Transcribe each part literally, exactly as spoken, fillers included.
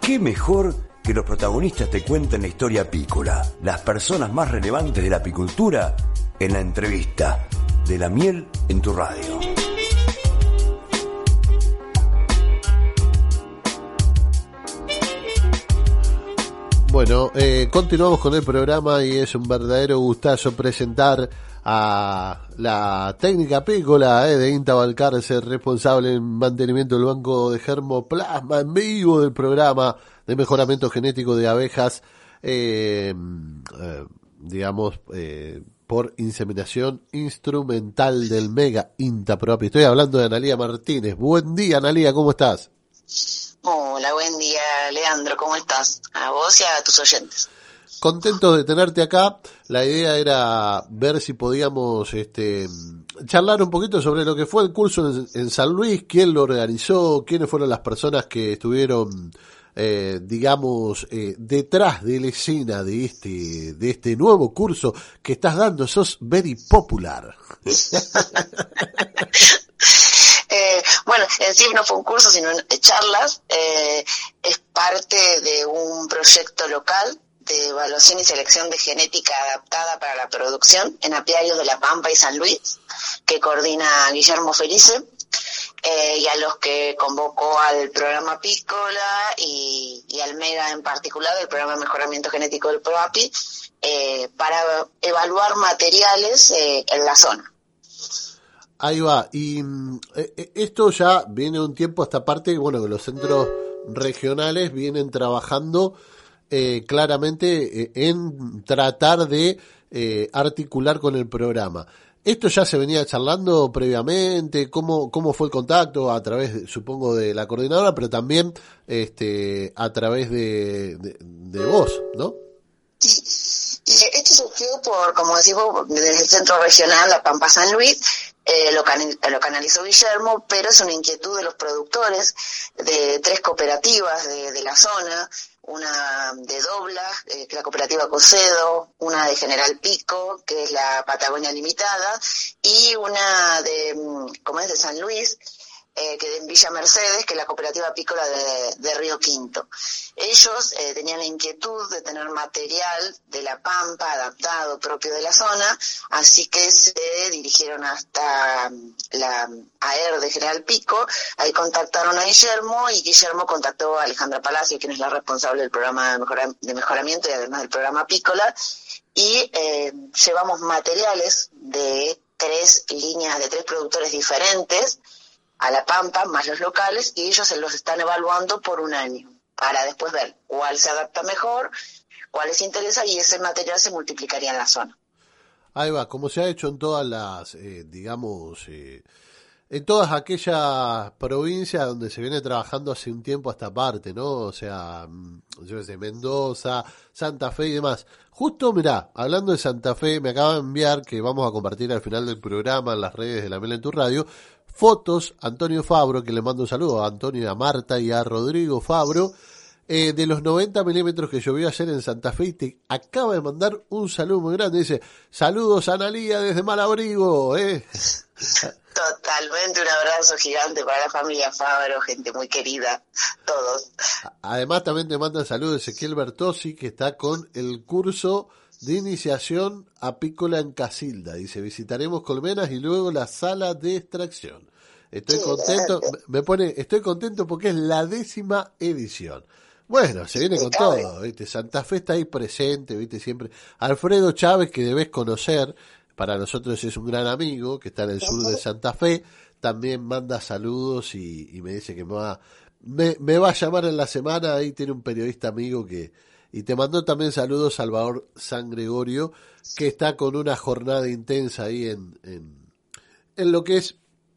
¿Qué mejor que los protagonistas te cuenten la historia apícola? Las personas más relevantes de la apicultura en la entrevista de La Miel en tu Radio. Bueno, eh, continuamos con el programa y es un verdadero gustazo presentar a la técnica apícola eh, de INTA Balcarce, responsable en mantenimiento del banco de germoplasma en vivo del programa de mejoramiento genético de abejas, eh, eh, digamos, eh, por inseminación instrumental del Mega INTA Proapi. Estoy hablando de Analía Martínez. Buen día, Analía, ¿cómo estás? Hola, buen día, Leandro, ¿cómo estás? A vos y a tus oyentes. Contento de tenerte acá. La idea era ver si podíamos este, charlar un poquito sobre lo que fue el curso en, en San Luis, quién lo organizó, quiénes fueron las personas que estuvieron, eh, digamos, eh, detrás de la escena de este, de este nuevo curso que estás dando. Sos very popular. Eh, bueno, en sí no fue un curso, sino charlas. Eh, es parte de un proyecto local de evaluación y selección de genética adaptada para la producción en apiarios de La Pampa y San Luis, que coordina Guillermo Felice, eh, y a los que convocó al programa Apícola y, y al Mega en particular, el programa de mejoramiento genético del PROAPI, eh, para evaluar materiales eh, en la zona. Ahí va, y eh, esto ya viene un tiempo a esta parte, bueno, que los centros regionales vienen trabajando eh, claramente eh, en tratar de eh, articular con el programa. ¿Esto ya se venía charlando previamente? ¿Cómo, cómo fue el contacto? A través, supongo, de la coordinadora, pero también este, a través de, de, de vos, ¿no? Sí, esto surgió por, como decimos, desde el centro regional La Pampa San Luis. Eh, lo, can, lo canalizó Guillermo, pero es una inquietud de los productores de tres cooperativas de, de la zona, una de Dobla, eh, que es la cooperativa Cosedo, una de General Pico, que es la Patagonia Limitada, y una de, ¿cómo es?, de San Luis, eh, que en Villa Mercedes, que es la cooperativa apícola de, de Río Quinto. Ellos eh, tenían la inquietud de tener material de La Pampa adaptado propio de la zona, así que se dirigieron hasta la A E R de General Pico. Ahí contactaron a Guillermo y Guillermo contactó a Alejandra Palacio, quien es la responsable del programa de, mejora, de mejoramiento y además del programa Apícola, y eh, llevamos materiales de tres líneas, de tres productores diferentes a La Pampa, más los locales, y ellos se los están evaluando por un año, para después ver cuál se adapta mejor, cuál les interesa, y ese material se multiplicaría en la zona. Ahí va, como se ha hecho en todas las, eh, digamos, eh, en todas aquellas provincias donde se viene trabajando hace un tiempo a esta parte, ¿no? O sea, yo sé, Mendoza, Santa Fe y demás. Justo, mirá, hablando de Santa Fe, me acaba de enviar, que vamos a compartir al final del programa en las redes de La Miel en tu Radio, fotos, Antonio Fabro, que le mando un saludo a Antonio, a Marta y a Rodrigo Fabro, eh, de los noventa milímetros que llovió ayer en Santa Fe, y te acaba de mandar un saludo muy grande. Dice, saludos a Analía desde Malabrigo, eh. Totalmente, un abrazo gigante para la familia Fabro, gente muy querida, todos. Además también te manda saludos Ezequiel Bertossi, que está con el curso de iniciación apícola en Casilda. Dice, visitaremos colmenas y luego la sala de extracción. Estoy contento, me pone, estoy contento porque es la décima edición. Bueno, se viene con todo, ¿viste? Santa Fe está ahí presente, ¿viste? Siempre. Alfredo Chávez, que debes conocer, para nosotros es un gran amigo, que está en el sur de Santa Fe, también manda saludos y, y me dice que me va, me, me va a llamar en la semana. Ahí tiene un periodista amigo que, y te mandó también saludos Salvador San Gregorio, que está con una jornada intensa ahí en, en, en lo que es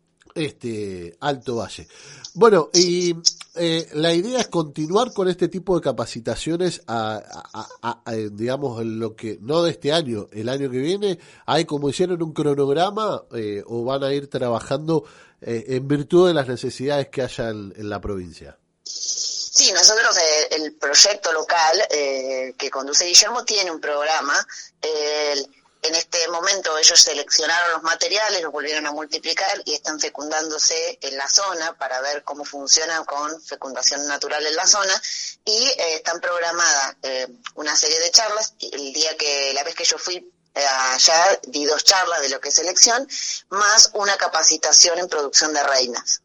este Alto Valle. Bueno, y eh, la idea es continuar con este tipo de capacitaciones a, a, a, a, digamos, en lo que, no de este año, el año que viene. ¿Hay como hicieron un cronograma eh, o van a ir trabajando eh, en virtud de las necesidades que haya en, en la provincia? Sí, nosotros eh, el proyecto local eh, que conduce Guillermo tiene un programa. Eh, en este momento ellos seleccionaron los materiales, los volvieron a multiplicar y están fecundándose en la zona para ver cómo funcionan con fecundación natural en la zona, y eh, están programadas eh, una serie de charlas. El día que, la vez que yo fui eh, allá, di dos charlas de lo que es selección, más una capacitación en producción de reinas.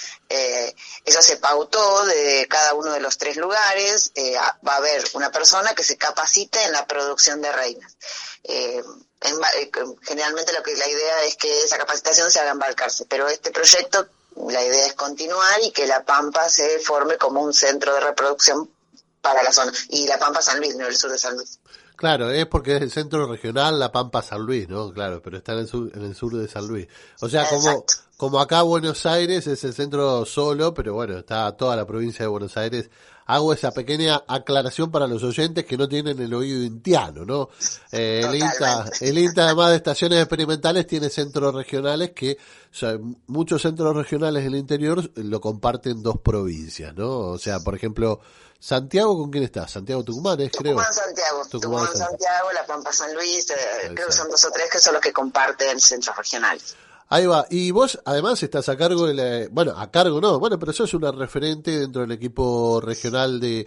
Eh, eso se pautó de cada uno de los tres lugares. Eh, va a haber una persona que se capacite en la producción de reinas. Eh, en, eh, generalmente lo que la idea es que esa capacitación se haga en Balcarce, pero este proyecto, la idea es continuar y que La Pampa se forme como un centro de reproducción para la zona, y La Pampa San Luis, no el sur de San Luis. Claro, es porque es el centro regional La Pampa San Luis, ¿no? Claro, pero está en el sur, en el sur de San Luis. O sea, como, como acá Buenos Aires es el centro solo, pero bueno, está toda la provincia de Buenos Aires. Hago esa pequeña aclaración para los oyentes que no tienen el oído intiano, ¿no? Eh, el INTA, el INTA, además de estaciones experimentales, tiene centros regionales que, o sea, muchos centros regionales del interior lo comparten dos provincias, ¿no? O sea, por ejemplo, Santiago, ¿con quién está? Santiago Tucumán es, creo. Tucumán, Santiago. Tucumán, Tucumán, Santiago, La Pampa, San Luis, eh, creo que son dos o tres que son los que comparten centros regionales. Ahí va. Y vos, además, estás a cargo de la... Bueno, a cargo no, bueno, pero sos una referente dentro del equipo regional de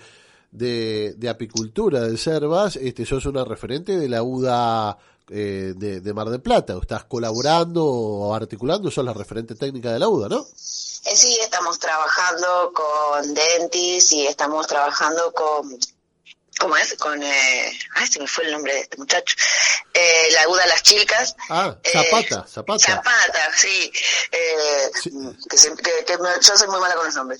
de, de apicultura del Servas. Este, sos una referente de la U D A eh, de, de Mar del Plata. ¿Estás colaborando o articulando? Sos la referente técnica de la U D A, ¿no? Eh, sí, estamos trabajando con Dentis y estamos trabajando con... ¿Cómo es? Con... Eh, ay, se me fue el nombre de este muchacho. Eh, la U D A Las Chilcas. Ah, Zapata, eh, Zapata. Zapata, sí. Eh, sí. Que, se, que, que me, yo soy muy mala con los nombres.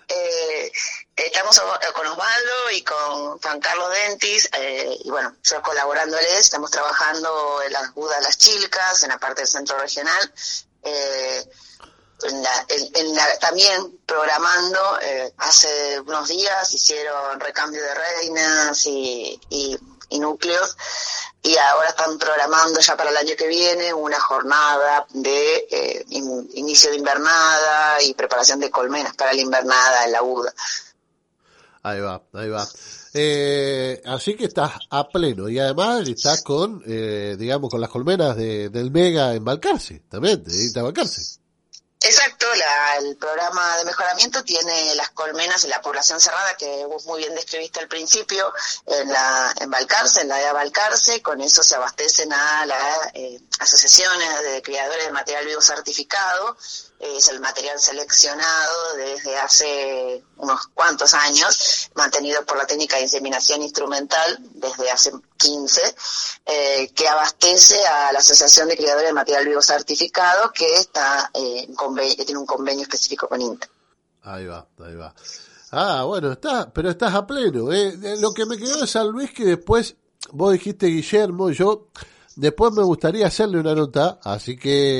Eh, estamos con Osvaldo y con Juan Carlos Dentis, eh, y bueno, yo colaborándoles, estamos trabajando en la U D A Las Chilcas, en la parte del centro regional, eh, En la, en, en la, también programando, eh, hace unos días hicieron recambio de reinas y, y, y núcleos, y ahora están programando ya para el año que viene una jornada de eh, in, inicio de invernada y preparación de colmenas para la invernada en la U D A. Ahí va, ahí va. Eh, así que estás a pleno, y además estás con, eh, digamos, con las colmenas de, del Mega en Balcarce, también, de Balcarce. Exacto, la, el programa de mejoramiento tiene las colmenas en la población cerrada, que vos muy bien describiste al principio, en la en Balcarce, en la de Balcarce. Con eso se abastecen a las eh, asociaciones de criadores de material vivo certificado. Eh, es el material seleccionado desde hace unos cuantos años, mantenido por la técnica de inseminación instrumental desde hace quince, eh, que abastece a la Asociación de Criadores de Material Vivo Certificado, que está eh, en convenio, que tiene un convenio específico con INTA. Ahí va, ahí va. Ah, bueno, está, pero estás a pleno. Eh. Lo que me quedó de San Luis, que después vos dijiste Guillermo, yo después me gustaría hacerle una nota, así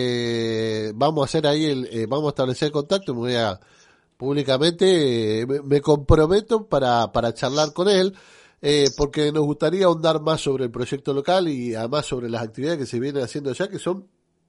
que vamos a hacer ahí, el, eh, vamos a establecer contacto, me voy a públicamente, eh, me, me comprometo para, para charlar con él. Eh, porque nos gustaría ahondar más sobre el proyecto local y además sobre las actividades que se vienen haciendo allá, que son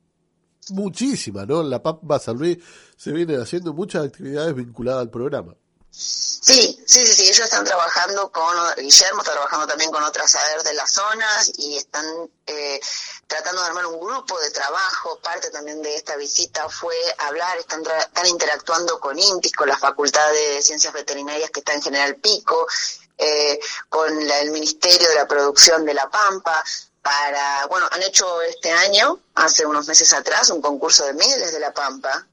muchísimas, ¿no? En La Pampa San Luis se vienen haciendo muchas actividades vinculadas al programa. Sí, sí, sí, sí, ellos están trabajando con, Guillermo está trabajando también con otras saberes de las zonas y están eh, tratando de armar un grupo de trabajo. Parte también de esta visita fue hablar, están, tra- están interactuando con INTIS, con la Facultad de Ciencias Veterinarias que está en General Pico, Eh, con la, el Ministerio de la Producción de La Pampa, para, bueno, han hecho este año, hace unos meses atrás, un concurso de mieles de La Pampa,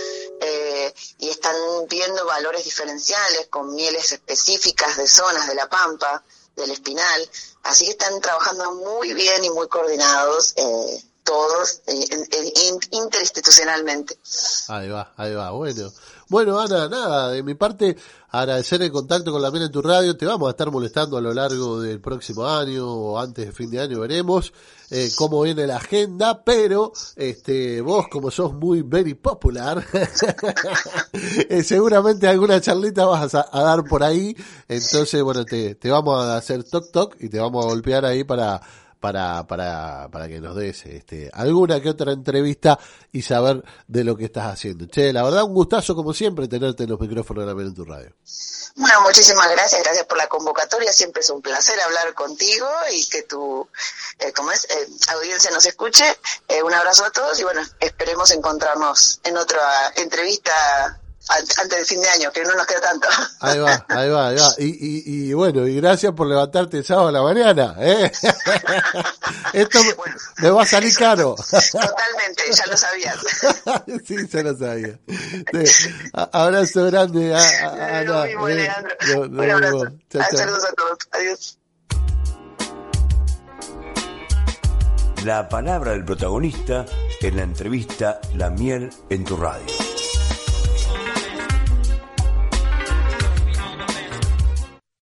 eh, y están viendo valores diferenciales con mieles específicas de zonas de La Pampa, del Espinal, así que están trabajando muy bien y muy coordinados, eh, todos, eh, en, en, interinstitucionalmente. Ahí va, ahí va, bueno. Bueno, Ana, nada, de mi parte, agradecer el contacto con La Miel en tu Radio. Te vamos a estar molestando a lo largo del próximo año o antes de fin de año, veremos eh, cómo viene la agenda, pero este vos, como sos muy very popular, eh, seguramente alguna charlita vas a, a dar por ahí, entonces, bueno, te, te vamos a hacer toc toc y te vamos a golpear ahí para... para, para, para que nos des este, alguna que otra entrevista y saber de lo que estás haciendo. Che, la verdad un gustazo como siempre tenerte en los micrófonos de La Miel en tu radio. Bueno, muchísimas gracias, gracias por la convocatoria, siempre es un placer hablar contigo y que tu eh, ¿cómo es? Eh, audiencia nos escuche. Eh, un abrazo a todos y bueno, esperemos encontrarnos en otra entrevista antes del fin de año, que no nos queda tanto. Ahí va, ahí va, ahí va. Y, y, y bueno, y gracias por levantarte el sábado a la mañana, ¿eh? Esto bueno, me va a salir caro. Totalmente, ya lo sabías. Sí, ya lo sabía. Sí. Abrazo grande a, a, a lo Ana. mismo, eh. Leandro. No, no, un abrazo. No. Chao, chao. Saludos a todos. Adiós. La palabra del protagonista en la entrevista La Miel en tu radio.